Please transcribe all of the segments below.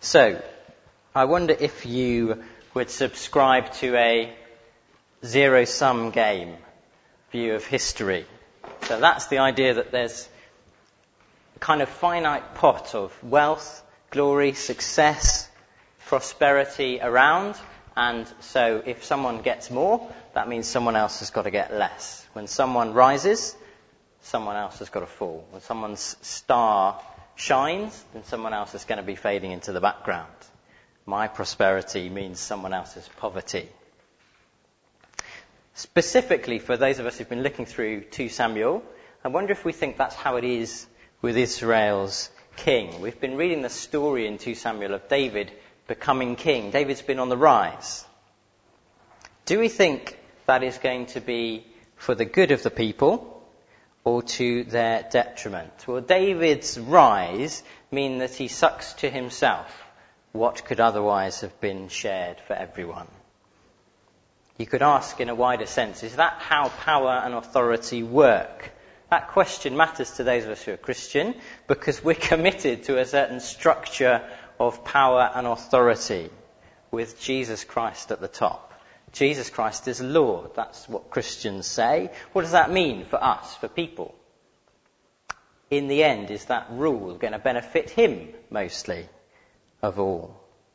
So, I wonder if you would subscribe to a zero-sum game view of history. So that's the idea that there's a kind of finite pot of wealth, glory, success, prosperity around, and so if someone gets more, that means someone else has got to get less. When someone rises, someone else has got to fall. When someone's star shines, then someone else is going to be fading into the background. My prosperity means someone else's poverty. Specifically for those of us who've been looking through 2 Samuel, I wonder if we think that's how it is with Israel's king. We've been reading the story in 2 Samuel of David becoming king. David's been on the rise. Do we think that is going to be for the good of the people or to their detriment? Will David's rise mean that he sucks to himself what could otherwise have been shared for everyone? You could ask in a wider sense, is that how power and authority work? That question matters to those of us who are Christian because we're committed to a certain structure of power and authority with Jesus Christ at the top. Jesus Christ is Lord. That's what Christians say. What does that mean for us, for people? In the end, is that rule going to benefit him mostly of all?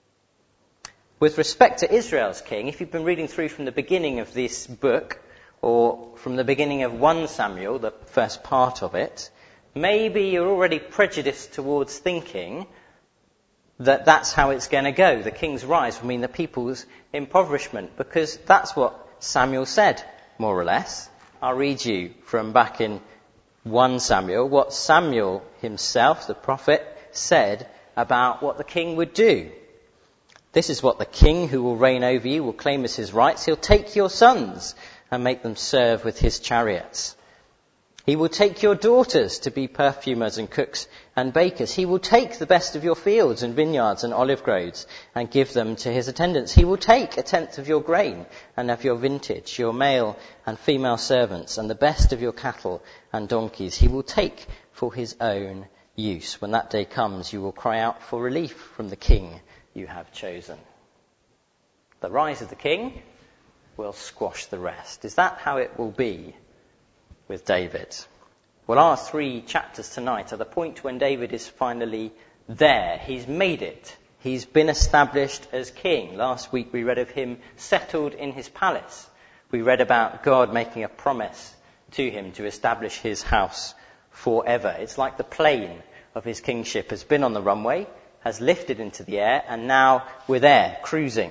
With respect to Israel's king, if you've been reading through from the beginning of this book, or from the beginning of 1 Samuel, the first part of it, maybe you're already prejudiced towards thinking that that's how it's going to go. The king's rise will mean the people's impoverishment, because that's what Samuel said, more or less. I'll read you from back in 1 Samuel what Samuel himself, the prophet, said about what the king would do. This is what the king who will reign over you will claim as his rights. He'll take your sons and make them serve with his chariots. He will take your daughters to be perfumers and cooks and bakers. He will take the best of your fields and vineyards and olive groves and give them to his attendants. He will take 1/10 of your grain and of your vintage, your male and female servants, and the best of your cattle and donkeys. He will take for his own use. When that day comes, you will cry out for relief from the king you have chosen. The rise of the king will squash the rest. Is that how it will be with David? Well, our 3 chapters tonight are the point when David is finally there. He's made it. He's been established as king. Last week we read of him settled in his palace. We read about God making a promise to him to establish his house forever. It's like the plane of his kingship has been on the runway, has lifted into the air, and now we're there, cruising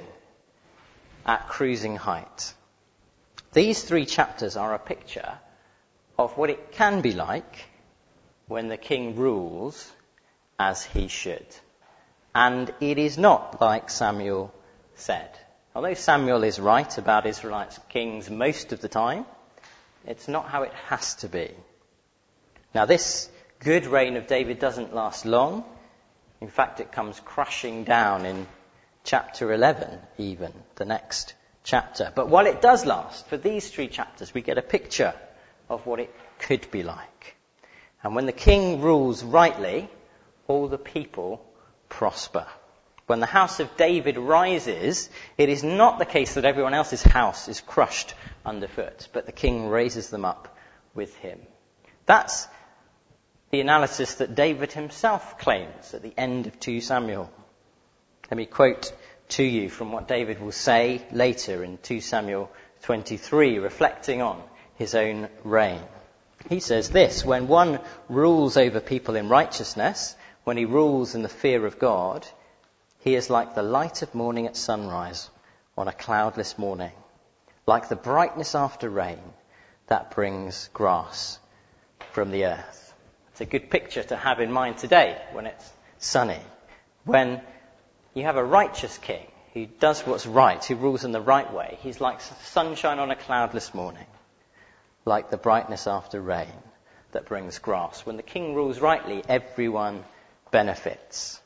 at cruising height. These 3 chapters are a picture of what it can be like when the king rules as he should. And it is not like Samuel said. Although Samuel is right about Israelites' kings most of the time, it's not how it has to be. Now, this good reign of David doesn't last long. In fact, it comes crashing down in chapter 11, even, the next chapter. But while it does last, for these 3 chapters, we get a picture of what it could be like. And when the king rules rightly, all the people prosper. When the house of David rises, it is not the case that everyone else's house is crushed underfoot, but the king raises them up with him. That's the analysis that David himself claims at the end of 2 Samuel. Let me quote to you from what David will say later in 2 Samuel 23, reflecting on his own reign. He says this: when one rules over people in righteousness, when he rules in the fear of God, he is like the light of morning at sunrise on a cloudless morning, like the brightness after rain that brings grass from the earth. It's a good picture to have in mind today when it's sunny. When you have a righteous king who does what's right, who rules in the right way, he's like sunshine on a cloudless morning, like the brightness after rain that brings grass. When the king rules rightly, everyone benefits.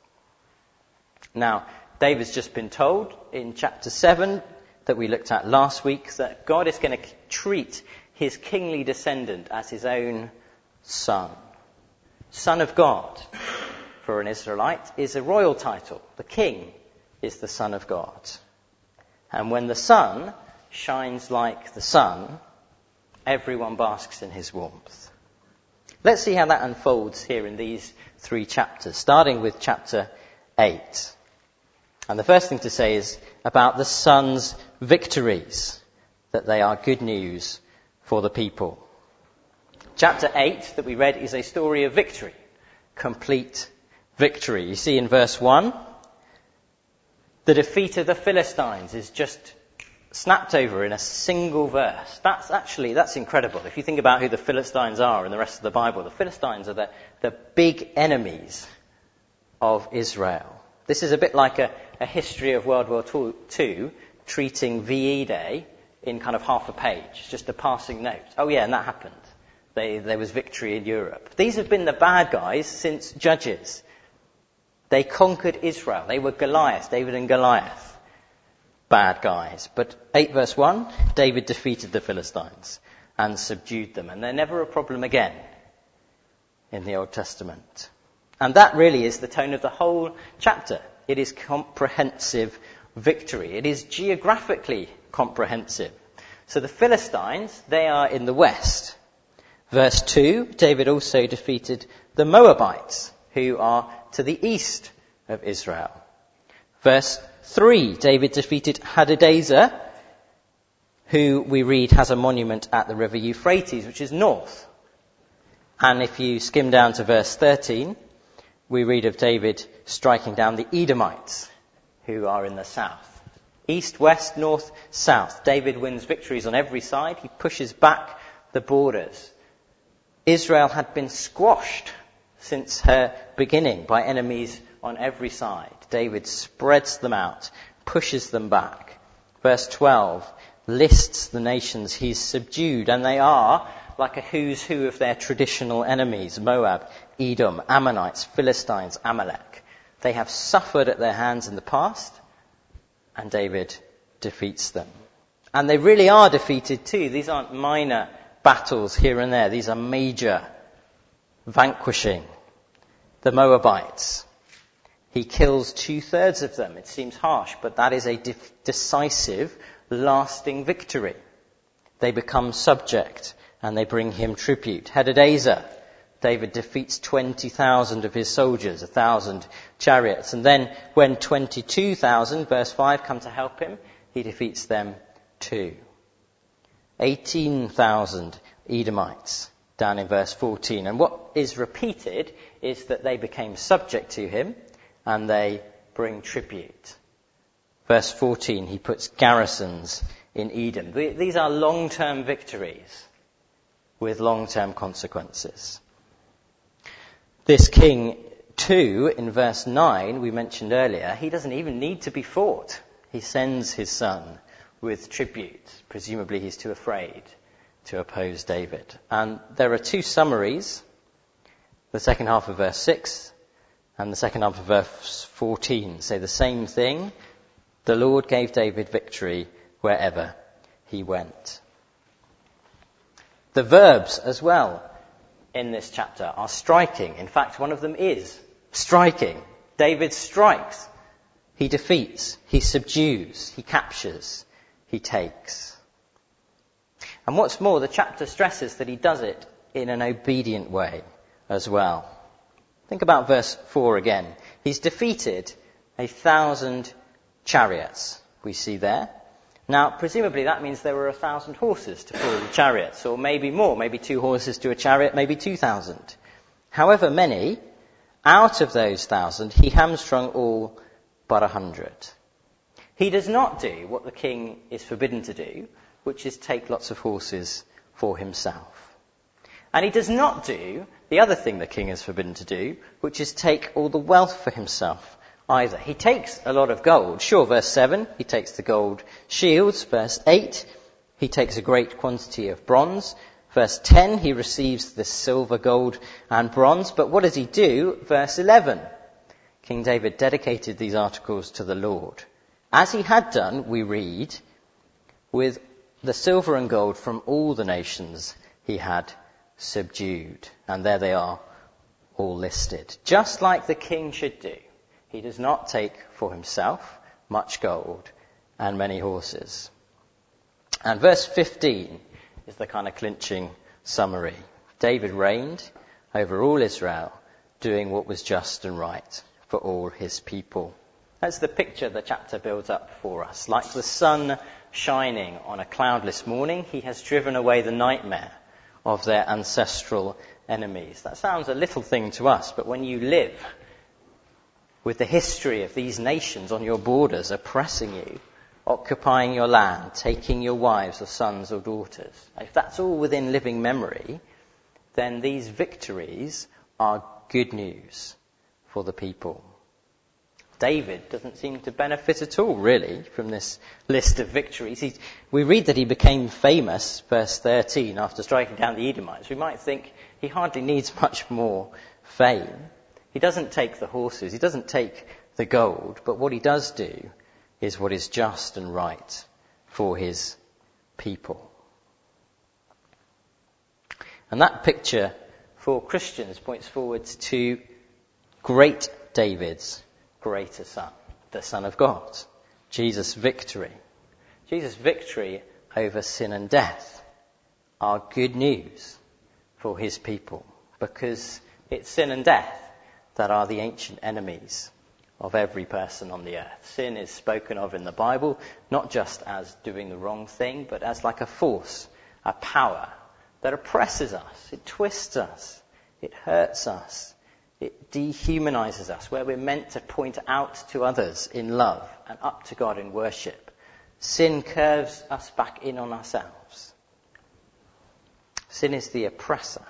Now, David's just been told in chapter 7 that we looked at last week that God is going to treat his kingly descendant as his own son. Son of God. for an Israelite is a royal title. The king is the Son of God. And when the sun shines like the sun, everyone basks in his warmth. Let's see how that unfolds here in these 3 chapters, starting with chapter 8. And the first thing to say is about the sun's victories, that they are good news for the people. Chapter 8 that we read is a story of victory, complete victory. You see in verse 1, the defeat of the Philistines is just snapped over in a single verse. That's incredible. If you think about who the Philistines are in the rest of the Bible, the Philistines are the big enemies of Israel. This is a bit like a history of World War II treating VE Day in kind of half a page, just a passing note. Oh yeah, and that happened. There was victory in Europe. These have been the bad guys since Judges. They conquered Israel. They were Goliath, David and Goliath. Bad guys. But 8 verse 1, David defeated the Philistines and subdued them. And they're never a problem again in the Old Testament. And that really is the tone of the whole chapter. It is comprehensive victory. It is geographically comprehensive. So the Philistines, they are in the west. Verse 2, David also defeated the Moabites, who are to the east of Israel. Verse 3, David defeated Hadadezer, who we read has a monument at the river Euphrates, which is north. And if you skim down to verse 13, we read of David striking down the Edomites, who are in the south. East, west, north, south. David wins victories on every side. He pushes back the borders. Israel had been squashed since her beginning by enemies on every side. David spreads them out, pushes them back. Verse 12 lists the nations he's subdued, and they are like a who's who of their traditional enemies: Moab, Edom, Ammonites, Philistines, Amalek. They have suffered at their hands in the past, and David defeats them. And they really are defeated too. These aren't minor battles here and there. These are major vanquishing. The Moabites, he kills 2/3 of them. It seems harsh, but that is a decisive, lasting victory. They become subject and they bring him tribute. Hadadezer, David defeats 20,000 of his soldiers, 1,000 chariots. And then when 22,000, verse 5, come to help him, he defeats them too. 18,000 Edomites, down in verse 14. And what is repeated is that they became subject to him and they bring tribute. Verse 14, he puts garrisons in Edom. These are long-term victories with long-term consequences. This king, too, in verse 9, we mentioned earlier, he doesn't even need to be fought. He sends his son with tribute. Presumably he's too afraid to oppose David. And there are 2 summaries, the second half of verse 6 and the second half of verse 14 say the same thing. The Lord gave David victory wherever he went. The verbs as well in this chapter are striking. In fact, one of them is striking. David strikes, he defeats, he subdues, he captures, he takes. And what's more, the chapter stresses that he does it in an obedient way as well. Think about verse 4 again. He's defeated 1,000 chariots, we see there. Now, presumably that means there were 1,000 horses to pull the chariots, or maybe more, maybe 2 horses to a chariot, maybe 2,000. However many, out of those 1,000, he hamstrung all but 100. He does not do what the king is forbidden to do, which is take lots of horses for himself. And he does not do the other thing the king is forbidden to do, which is take all the wealth for himself either. He takes a lot of gold. Sure, verse 7, he takes the gold shields. Verse 8, he takes a great quantity of bronze. Verse 10, he receives the silver, gold and bronze. But what does he do? Verse 11, King David dedicated these articles to the Lord, as he had done, we read, with the silver and gold from all the nations he had subdued. And there they are, all listed. Just like the king should do. He does not take for himself much gold and many horses. And verse 15 is the kind of clinching summary. David reigned over all Israel, doing what was just and right for all his people. That's the picture the chapter builds up for us. Like the sun shining on a cloudless morning, he has driven away the nightmare of their ancestral enemies. That sounds a little thing to us, but when you live with the history of these nations on your borders oppressing you, occupying your land, taking your wives or sons or daughters, if that's all within living memory, then these victories are good news for the people. David doesn't seem to benefit at all, really, from this list of victories. We read that he became famous, verse 13, after striking down the Edomites. We might think he hardly needs much more fame. He doesn't take the horses, he doesn't take the gold, but what he does do is what is just and right for his people. And that picture for Christians points forward to great David's greater son, the Son of God, Jesus' victory. Jesus' victory over sin and death are good news for his people, because it's sin and death that are the ancient enemies of every person on the earth. Sin is spoken of in the Bible not just as doing the wrong thing, but as like a force, a power that oppresses us, it twists us, it hurts us, it dehumanizes us, where we're meant to point out to others in love and up to God in worship. Sin curves us back in on ourselves. Sin is the oppressor.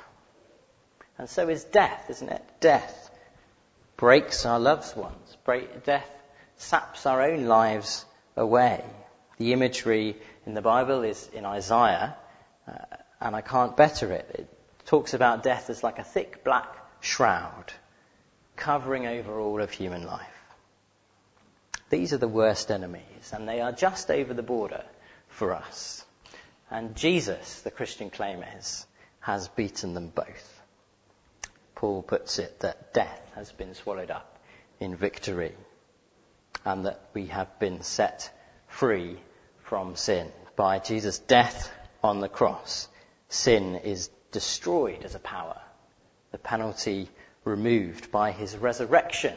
And so is death, isn't it? Death breaks our loved ones. Death saps our own lives away. The imagery in the Bible is in Isaiah, and I can't better it. It talks about death as like a thick black shroud covering over all of human life. These are the worst enemies, and they are just over the border for us. And Jesus, the Christian claim is, has beaten them both. Paul puts it that death has been swallowed up in victory, and that we have been set free from sin. By Jesus' death on the cross, sin is destroyed as a power, the penalty removed. By his resurrection,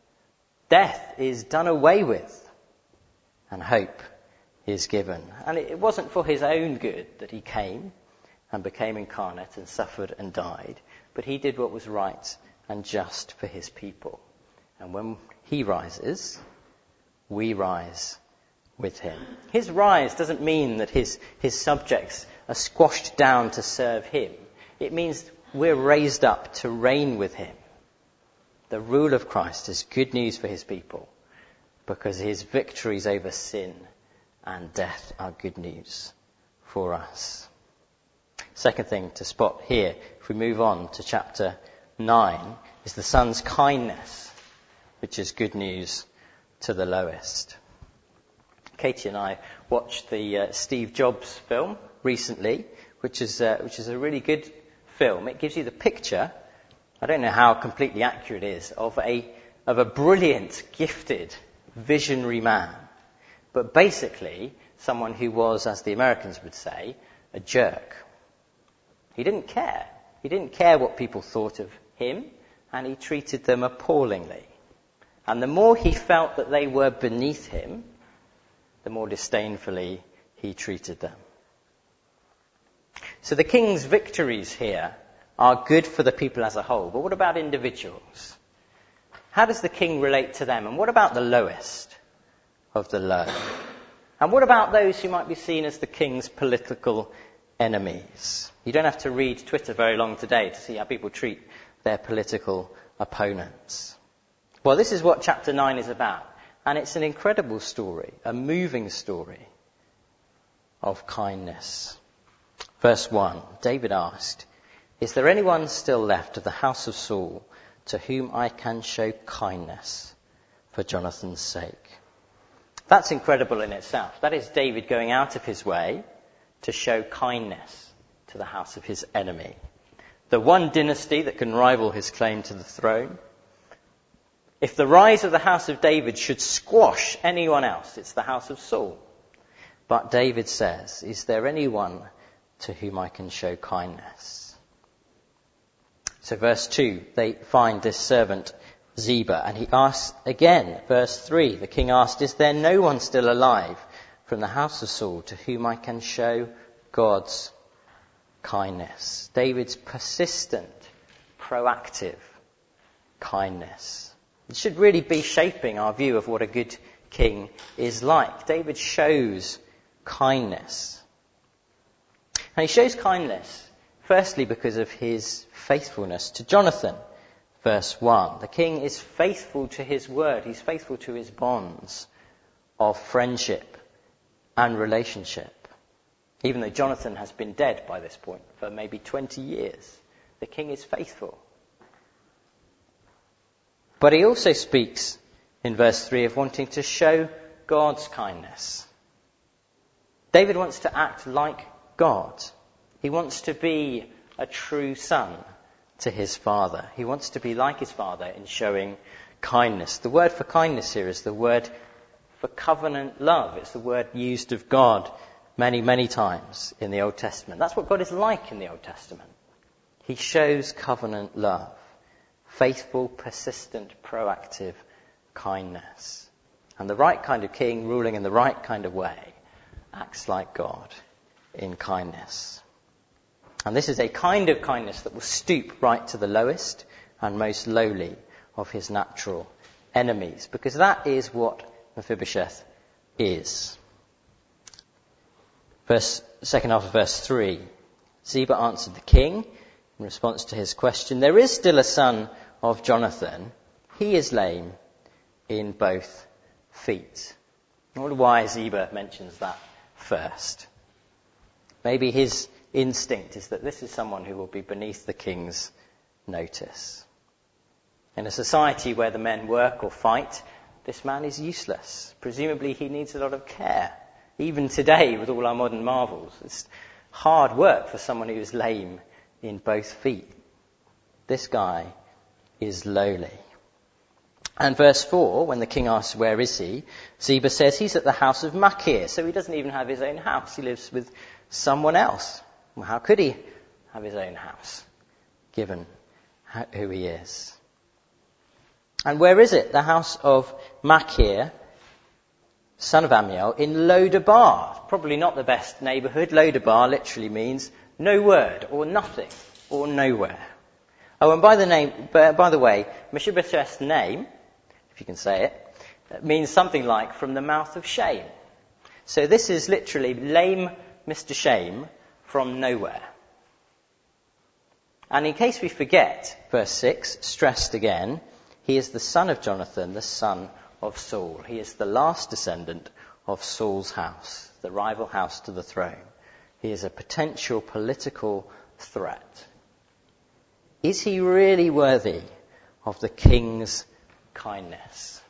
death is done away with, and hope is given. And it wasn't for his own good that he came and became incarnate and suffered and died, but he did what was right and just for his people. And when he rises, we rise with him. His rise doesn't mean that his subjects are squashed down to serve him. It means we're raised up to reign with him. The rule of Christ is good news for his people, because his victories over sin and death are good news for us. Second thing to spot here, if we move on to chapter 9, is the Son's kindness, which is good news to the lowest. Katie and I watched the Steve Jobs film recently, which is a really good film. It gives you the picture, I don't know how completely accurate it is, of a brilliant, gifted, visionary man, but basically someone who was, as the Americans would say, a jerk. He didn't care. He didn't care what people thought of him, and he treated them appallingly. And the more he felt that they were beneath him, the more disdainfully he treated them. So the king's victories here are good for the people as a whole. But what about individuals? How does the king relate to them? And what about the lowest of the low? And what about those who might be seen as the king's political enemies? You don't have to read Twitter very long today to see how people treat their political opponents. Well, this is what chapter 9 is about. And it's an incredible story, a moving story of kindness. Verse 1, David asked, "Is there anyone still left of the house of Saul to whom I can show kindness for Jonathan's sake?" That's incredible in itself. That is David going out of his way to show kindness to the house of his enemy. the one dynasty that can rival his claim to the throne. If the rise of the house of David should squash anyone else, it's the house of Saul. But David says, is there anyone to whom I can show kindness? So verse 2, they find this servant Ziba, and he asks again, verse 3, the king asked, is there no one still alive from the house of Saul to whom I can show God's kindness? David's persistent, proactive kindness. It should really be shaping our view of what a good king is like. David shows kindness. And he shows kindness, firstly, because of his faithfulness to Jonathan. Verse 1, the king is faithful to his word. He's faithful to his bonds of friendship and relationship. Even though Jonathan has been dead by this point for maybe 20 years, the king is faithful. But he also speaks in verse 3 of wanting to show God's kindness. David wants to act like God. He wants to be a true son to his father. He wants to be like his father in showing kindness. The word for kindness here is the word for covenant love. It's the word used of God many, many times in the Old Testament. That's what God is like in the Old Testament. He shows covenant love. Faithful, persistent, proactive kindness. And the right kind of king, ruling in the right kind of way, acts like God in kindness. And this is a kind of kindness that will stoop right to the lowest and most lowly of his natural enemies, because that is what Mephibosheth is. Second half of verse 3. Ziba answered the king in response to his question, there is still a son of Jonathan. He is lame in both feet. I wonder why Ziba mentions that first. Maybe his instinct is that this is someone who will be beneath the king's notice. In a society where the men work or fight, this man is useless. Presumably he needs a lot of care. Even today, with all our modern marvels, it's hard work for someone who is lame in both feet. This guy is lowly. And verse 4, when the king asks, where is he? Ziba says he's at the house of Machir. So he doesn't even have his own house. He lives with someone else. Well, how could he have his own house, given who he is? And where is it? The house of Machir, son of Amiel, in Lodabar. Probably not the best neighbourhood. Lodabar literally means no word, or nothing, or nowhere. Oh, and by the way, Mephibosheth's name, if you can say it, means something like from the mouth of shame. So this is literally lame Mr. Shame from nowhere. And in case we forget, verse 6, stressed again, he is the son of Jonathan, the son of Saul. He is the last descendant of Saul's house, the rival house to the throne. He is a potential political threat. Is he really worthy of the king's kindness?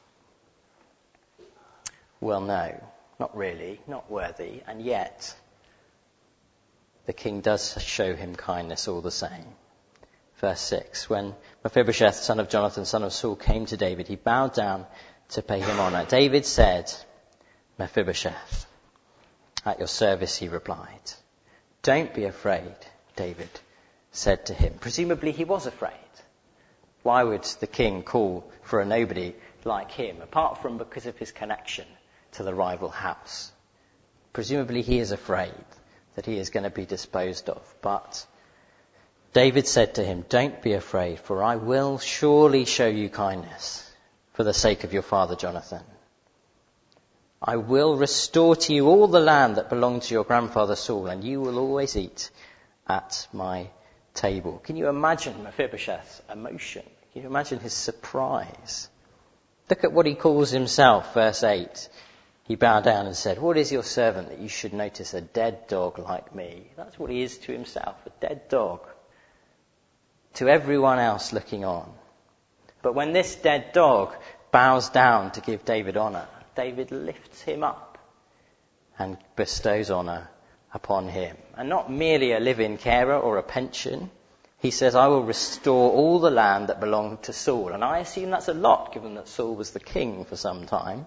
Well, no, not really, not worthy. And yet, the king does show him kindness all the same. Verse 6, when Mephibosheth, son of Jonathan, son of Saul, came to David, he bowed down to pay him honor. David said, Mephibosheth, at your service, he replied. Don't be afraid, David said to him. Presumably he was afraid. Why would the king call for a nobody like him, apart from because of his connection to the rival house? Presumably he is afraid that he is going to be disposed of. But David said to him, don't be afraid, for I will surely show you kindness for the sake of your father Jonathan. I will restore to you all the land that belonged to your grandfather Saul, and you will always eat at my table. Can you imagine Mephibosheth's emotion? Can you imagine his surprise? Look at what he calls himself, verse 8. He bowed down and said, what is your servant that you should notice a dead dog like me? That's what he is to himself, a dead dog. To everyone else looking on. But when this dead dog bows down to give David honor, David lifts him up and bestows honor upon him. And not merely a live-in carer or a pension, He says, I will restore all the land that belonged to Saul. And I assume that's a lot, given that Saul was the king for some time.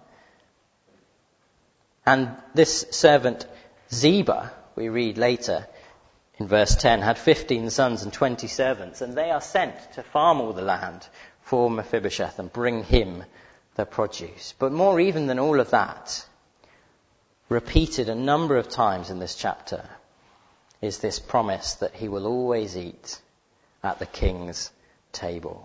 And this servant Ziba, we read later in verse 10, had 15 sons and 20 servants, and they are sent to farm all the land for Mephibosheth and bring him the produce. But more even than all of that, repeated a number of times in this chapter, is this promise that he will always eat at the king's table.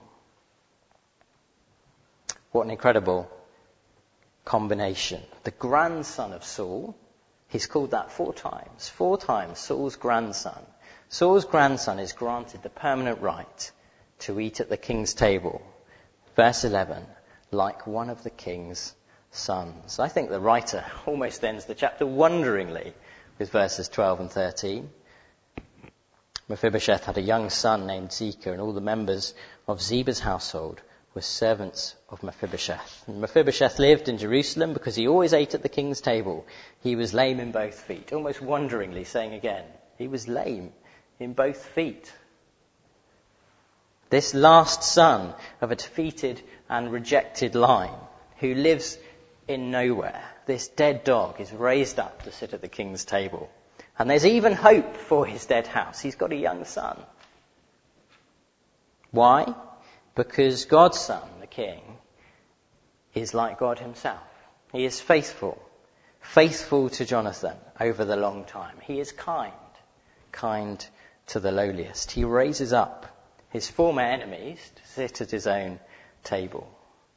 What an incredible combination. The grandson of Saul, he's called that 4 times. 4 times, Saul's grandson. Saul's grandson is granted the permanent right to eat at the king's table. Verse 11, like one of the king's sons. I think the writer almost ends the chapter wonderingly with verses 12 and 13. Mephibosheth had a young son named Ziba, and all the members of Ziba's household were servants of Mephibosheth. And Mephibosheth lived in Jerusalem because he always ate at the king's table. He was lame in both feet. Almost wonderingly saying again, he was lame in both feet. This last son of a defeated and rejected line who lives in nowhere, this dead dog, is raised up to sit at the king's table. And there's even hope for his dead house. He's got a young son. Why? Because God's son, the king, is like God himself. He is faithful to Jonathan over the long time. He is kind to the lowliest. He raises up his former enemies to sit at his own table.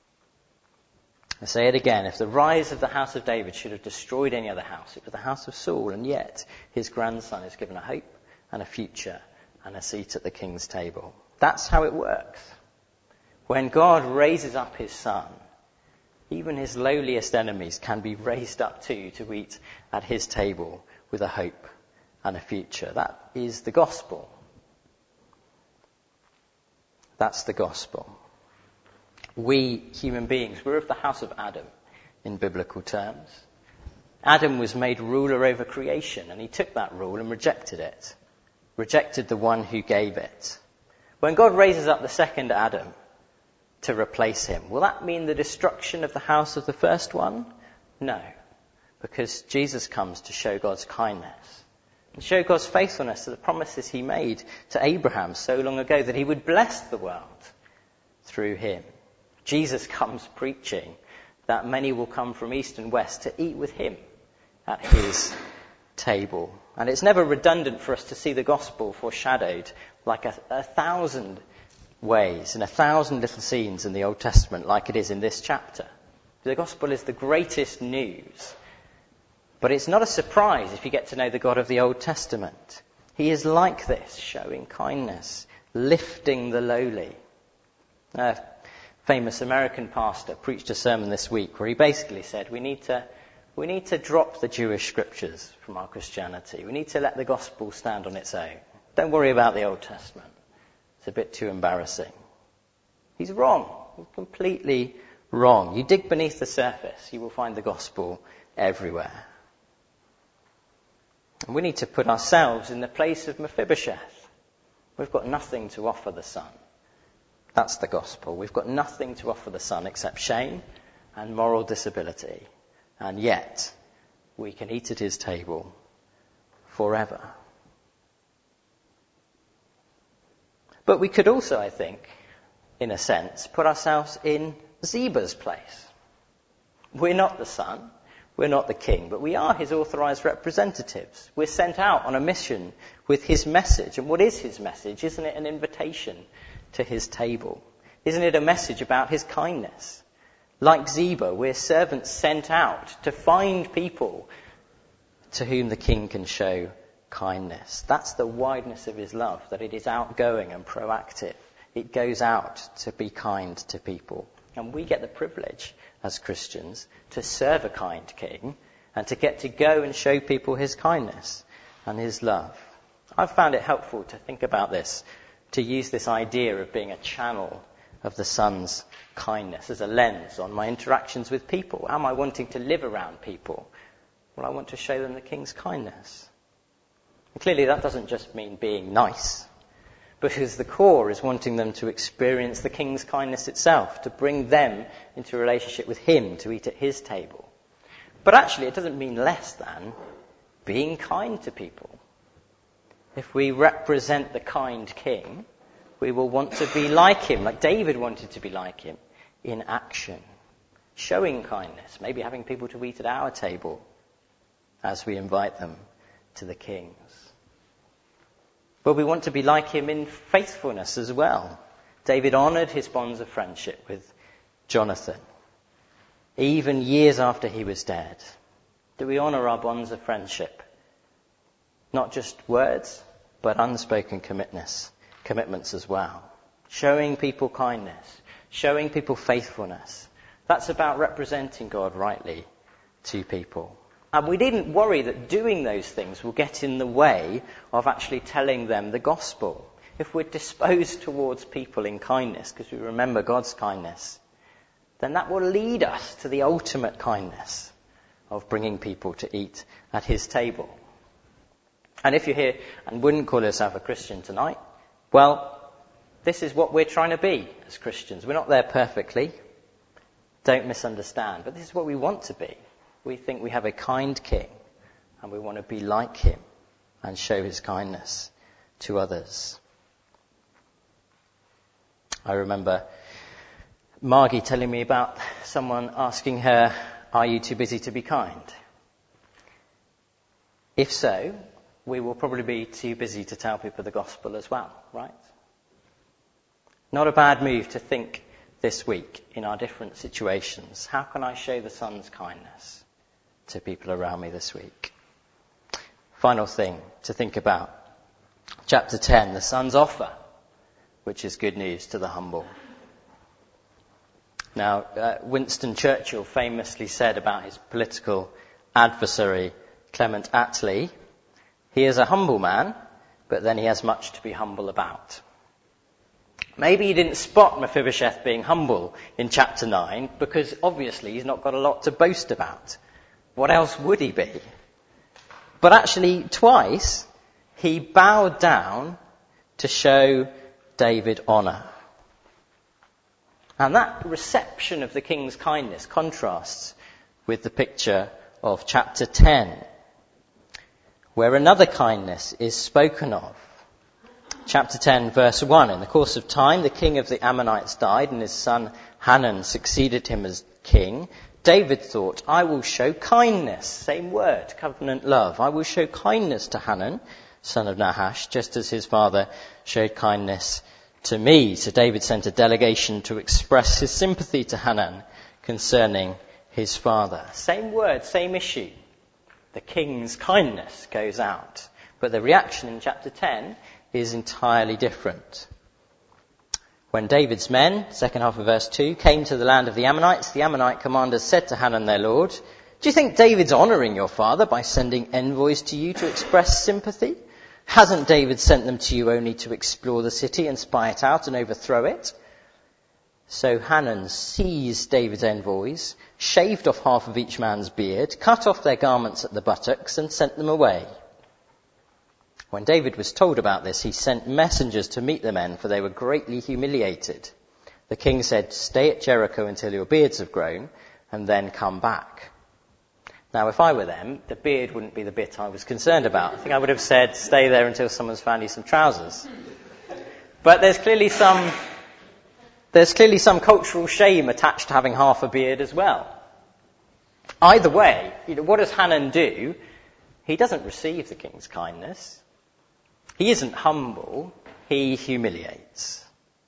I say it again, if the rise of the house of David should have destroyed any other house, it was the house of Saul, and yet his grandson is given a hope and a future and a seat at the king's table. That's how it works. When God raises up his son, even his lowliest enemies can be raised up to eat at his table with a hope and a future. That is the gospel. That's the gospel. We human beings, we're of the house of Adam in biblical terms. Adam was made ruler over creation, and he took that rule and rejected it. Rejected the one who gave it. When God raises up the second Adam to replace him, will that mean the destruction of the house of the first one? No, because Jesus comes to show God's kindness and show God's faithfulness to the promises he made to Abraham so long ago, that he would bless the world through him. Jesus comes preaching that many will come from east and west to eat with him at his table. And it's never redundant for us to see the gospel foreshadowed like a 1,000 ways, in 1,000 little scenes in the Old Testament, like it is in this chapter. The gospel is the greatest news. But it's not a surprise if you get to know the God of the Old Testament. He is like this, showing kindness, lifting the lowly. A famous American pastor preached a sermon this week where he basically said we need to drop the Jewish scriptures from our Christianity. We need to let the gospel stand on its own. Don't worry about the Old Testament. It's a bit too embarrassing. He's wrong. He's completely wrong. You dig beneath the surface, you will find the gospel everywhere. And we need to put ourselves in the place of Mephibosheth. We've got nothing to offer the son. That's the gospel. We've got nothing to offer the son except shame and moral disability. And yet, we can eat at his table forever. But we could also, I think, in a sense, put ourselves in Ziba's place. We're not the son, we're not the king, but we are his authorized representatives. We're sent out on a mission with his message. And what is his message? Isn't it an invitation to his table? Isn't it a message about his kindness? Like Ziba, we're servants sent out to find people to whom the king can show kindness. That's the wideness of his love, that it is outgoing and proactive. It goes out to be kind to people. And we get the privilege as Christians to serve a kind king and to get to go and show people his kindness and his love. I've found it helpful to think about this, to use this idea of being a channel of the son's kindness as a lens on my interactions with people. Am I wanting to live around people? Well, I want to show them the king's kindness. And clearly that doesn't just mean being nice, because the core is wanting them to experience the king's kindness itself, to bring them into a relationship with him, to eat at his table. But actually, it doesn't mean less than being kind to people. If we represent the kind king, we will want to be like him, like David wanted to be like him, in action, showing kindness, maybe having people to eat at our table as we invite them to the king's. But we want to be like him in faithfulness as well. David honoured his bonds of friendship with Jonathan, even years after he was dead. Do we honour our bonds of friendship? Not just words, but unspoken commitments as well. Showing people kindness, showing people faithfulness. That's about representing God rightly to people. And we needn't worry that doing those things will get in the way of actually telling them the gospel. If we're disposed towards people in kindness, because we remember God's kindness, then that will lead us to the ultimate kindness of bringing people to eat at his table. And if you're here and wouldn't call yourself a Christian tonight, well, this is what we're trying to be as Christians. We're not there perfectly. Don't misunderstand. But this is what we want to be. We think we have a kind king, and we want to be like him and show his kindness to others. I remember Margie telling me about someone asking her, "Are you too busy to be kind?" If so, we will probably be too busy to tell people the gospel as well, right? Not a bad move to think this week in our different situations. How can I show the Son's kindness to people around me this week? Final thing to think about. Chapter 10, the Son's offer, which is good news to the humble. Now, Winston Churchill famously said about his political adversary, Clement Attlee, he is a humble man, but then he has much to be humble about. Maybe he didn't spot Mephibosheth being humble in chapter 9, because obviously he's not got a lot to boast about. What else would he be? But actually, twice, he bowed down to show David honour. And that reception of the king's kindness contrasts with the picture of chapter 10, where another kindness is spoken of. Chapter 10, verse 1. In the course of time, the king of the Ammonites died, and his son Hanun succeeded him as king. David thought, I will show kindness. Same word, covenant love. I will show kindness to Hanun, son of Nahash, just as his father showed kindness to me. So David sent a delegation to express his sympathy to Hanun concerning his father. Same word, same issue. The king's kindness goes out. But the reaction in chapter 10 is entirely different. When David's men, second half of verse 2, came to the land of the Ammonites, the Ammonite commanders said to Hanun their lord, do you think David's honouring your father by sending envoys to you to express sympathy? Hasn't David sent them to you only to explore the city and spy it out and overthrow it? So Hanun seized David's envoys, shaved off half of each man's beard, cut off their garments at the buttocks, and sent them away. When David was told about this, he sent messengers to meet the men, for they were greatly humiliated. The king said, stay at Jericho until your beards have grown, and then come back. Now, if I were them, the beard wouldn't be the bit I was concerned about. I think I would have said, stay there until someone's found you some trousers. But there's clearly some cultural shame attached to having half a beard as well. Either way, what does Hanun do? He doesn't receive the king's kindness. He isn't humble, he humiliates.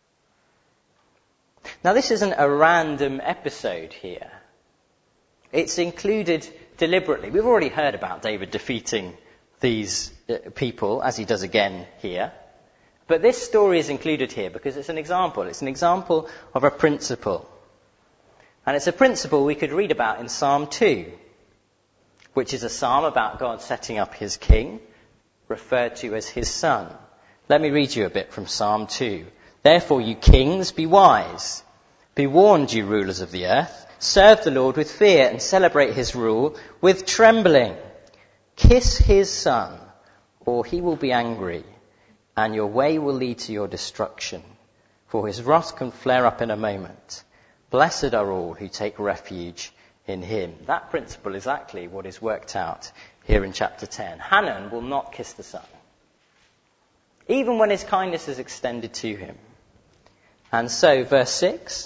Now, this isn't a random episode here. It's included deliberately. We've already heard about David defeating these people, as he does again here. But this story is included here because it's an example. It's an example of a principle. And it's a principle we could read about in Psalm 2, which is a psalm about God setting up his king, referred to as his son. Let me read you a bit from Psalm 2. Therefore, you kings, be wise. Be warned, you rulers of the earth. Serve the Lord with fear and celebrate his rule with trembling. Kiss his son, or he will be angry, and your way will lead to your destruction, for his wrath can flare up in a moment. Blessed are all who take refuge in him. That principle is exactly what is worked out here in chapter 10. Hanun will not kiss the son, even when his kindness is extended to him. And so, verse 6,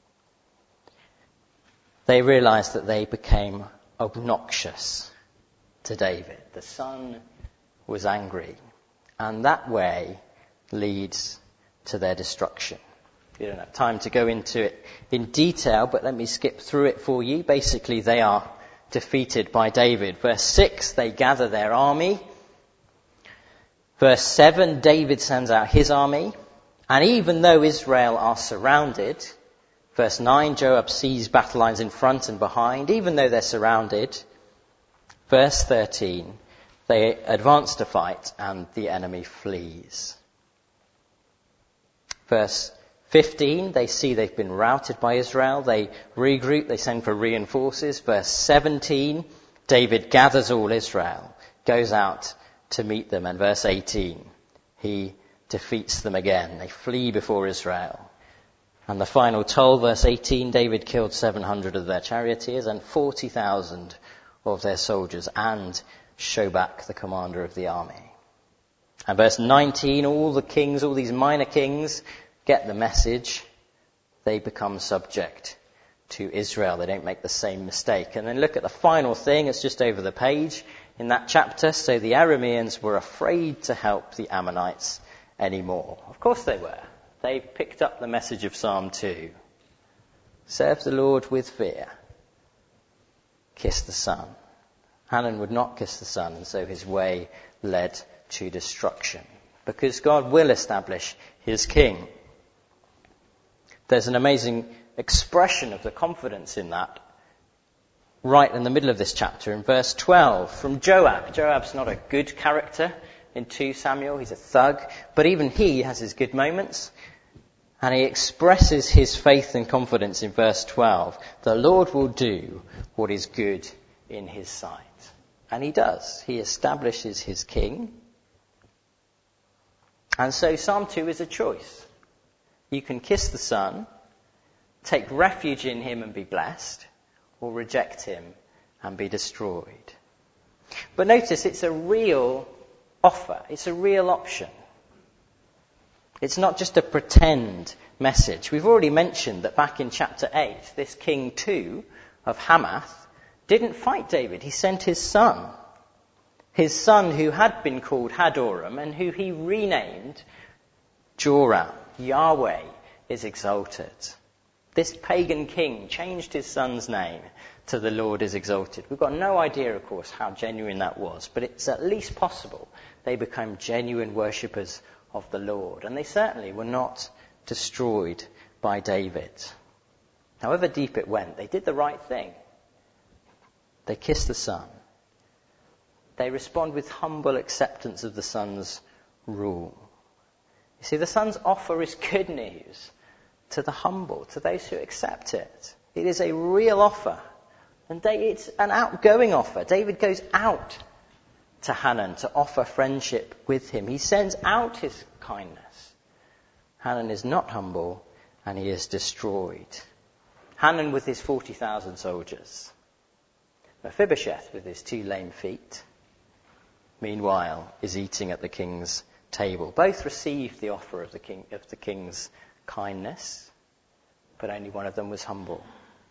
they realized that they became obnoxious to David. The son was angry, and that way leads to their destruction. We don't have time to go into it in detail, but let me skip through it for you. Basically, they are defeated by David. Verse 6, they gather their army. Verse 7, David sends out his army. And even though Israel are surrounded, verse 9, Joab sees battle lines in front and behind. Even though they're surrounded, verse 13, they advance to fight and the enemy flees. Verse 15, they see they've been routed by Israel. They regroup, they send for reinforces. Verse 17, David gathers all Israel, goes out to meet them. And verse 18, he defeats them again. They flee before Israel. And the final toll, verse 18, David killed 700 of their charioteers and 40,000 of their soldiers, and Shobach, the commander of the army. And verse 19, all the kings, all these minor kings, get the message. They become subject to Israel. They don't make the same mistake. And then look at the final thing. It's just over the page in that chapter. So the Arameans were afraid to help the Ammonites anymore. Of course they were. They picked up the message of Psalm 2. Serve the Lord with fear. Kiss the son. Hanun would not kiss the son, and so his way led to destruction. Because God will establish his king. There's an amazing expression of the confidence in that right in the middle of this chapter in verse 12 from Joab. Joab's not a good character in 2 Samuel. He's a thug, but even he has his good moments. And he expresses his faith and confidence in verse 12. The Lord will do what is good in his sight. And he does. He establishes his king. And so Psalm 2 is a choice. You can kiss the Son, take refuge in him and be blessed, or reject him and be destroyed. But notice it's a real offer. It's a real option. It's not just a pretend message. We've already mentioned that back in chapter 8, this king too of Hamath didn't fight David. He sent his son who had been called Hadoram and who he renamed Joram. Yahweh is exalted. This pagan king changed his son's name to the Lord is exalted. We've got no idea, of course, how genuine that was, but it's at least possible they became genuine worshippers of the Lord. And they certainly were not destroyed by David. However deep it went, they did the right thing. They kiss the Son. They respond with humble acceptance of the Son's rule. You see, the Son's offer is good news to the humble, to those who accept it. It is a real offer. And it's an outgoing offer. David goes out to Hanun to offer friendship with him. He sends out his kindness. Hanun is not humble, and he is destroyed. Hanun with his 40,000 soldiers. Mephibosheth with his 2 lame feet, meanwhile, is eating at the king's table. Both received the offer of the king's kindness, but only one of them was humble.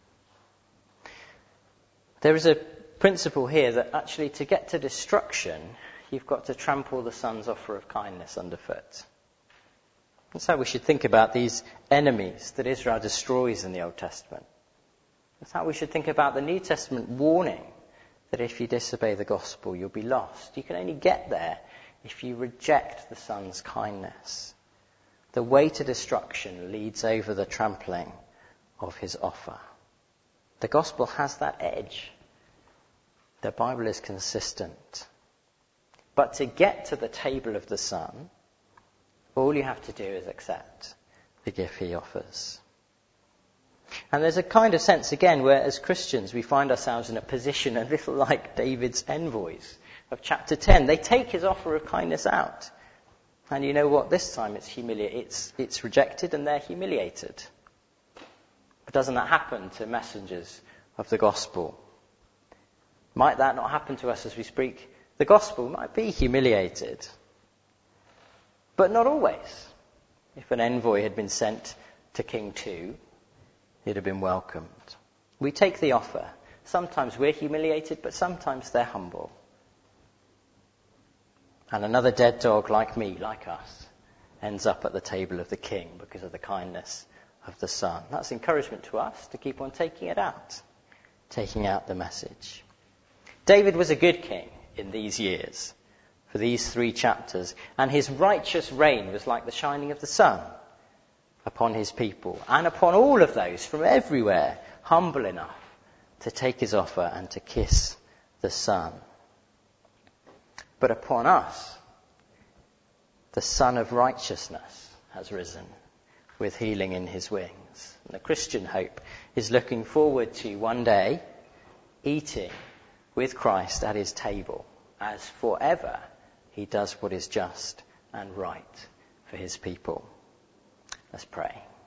There is a principle here that actually to get to destruction, you've got to trample the Son's offer of kindness underfoot. That's how we should think about these enemies that Israel destroys in the Old Testament. That's how we should think about the New Testament warning that if you disobey the gospel, you'll be lost. You can only get there if you reject the Son's kindness. The way to destruction leads over the trampling of his offer. The gospel has that edge. The Bible is consistent. But to get to the table of the Son, all you have to do is accept the gift he offers. And there's a kind of sense, again, where as Christians we find ourselves in a position a little like David's envoys of chapter 10. They take his offer of kindness out. And you know what? This time it's rejected and they're humiliated. But doesn't that happen to messengers of the gospel? Might that not happen to us as we speak the gospel? We might be humiliated. But not always. If an envoy had been sent to King 2, he'd have been welcomed. We take the offer. Sometimes we're humiliated, but sometimes they're humble. And another dead dog like me, like us, ends up at the table of the king because of the kindness of the Son. That's encouragement to us to keep on taking it out, taking out the message. David was a good king in these years, for these 3 chapters, and his righteous reign was like the shining of the sun upon his people and upon all of those from everywhere humble enough to take his offer and to kiss the Son. But upon us, the Son of Righteousness has risen with healing in his wings. And the Christian hope is looking forward to one day eating with Christ at his table, as forever he does what is just and right for his people. Let's pray.